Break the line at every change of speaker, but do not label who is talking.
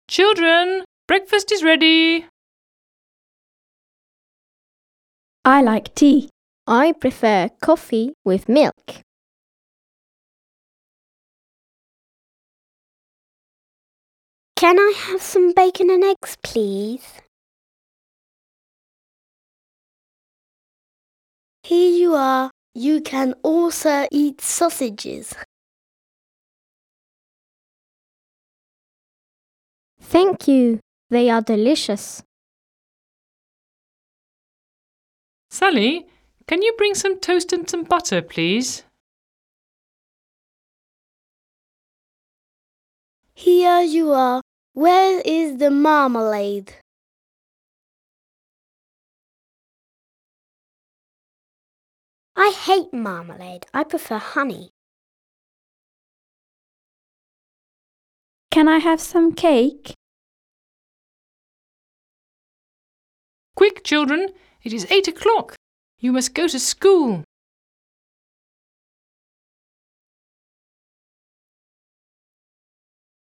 Children, breakfast is ready.
I like tea.
I prefer coffee with milk.
Can I have some bacon and eggs, please? Here you are. You can also eat sausages.
Thank you. They are delicious.
Sally, can you bring some toast and some butter, please?
Here you are. Where is the marmalade? I hate marmalade. I prefer honey.
Can I have some cake?
Quick, children, it is 8 o'clock. You must go to school.